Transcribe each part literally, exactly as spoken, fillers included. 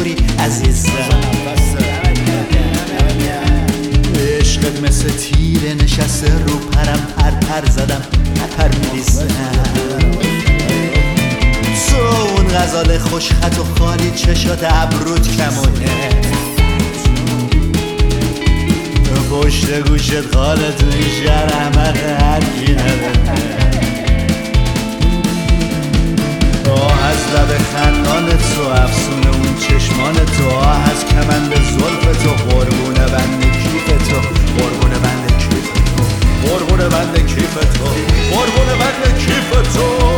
چطوری عزیزم؟ عشقت مثل تیره نشسته رو پرم، پر پر زدم پر میریزم. تو اون غزال خوشخط و خالی چشات ابرود کمونه، پشت گوشت خاله تو این شهر احمق هرکی نداره. آه از لب خندان تو، افسون اون چشمان تو، آه از کمند زلف تو، قربون بند کیف تو، قربون بند کیف تو، قربون بند کیف تو، قربون بند کیف تو.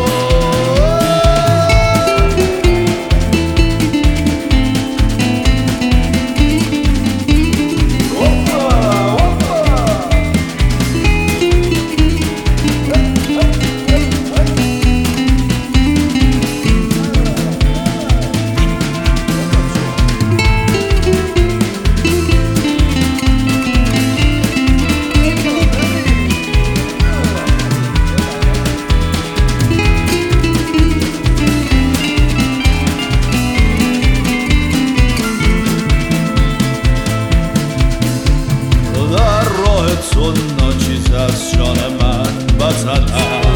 تو ناچیز از جان من وطنم،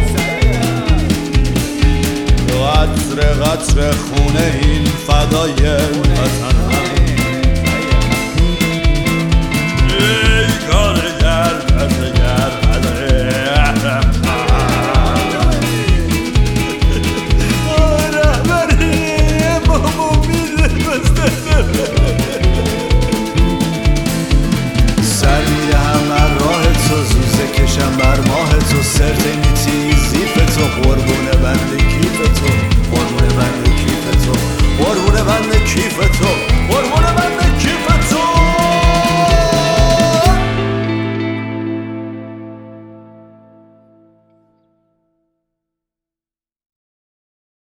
قطر قطر خونه این فدای وطنم. ای کارگر پرتگر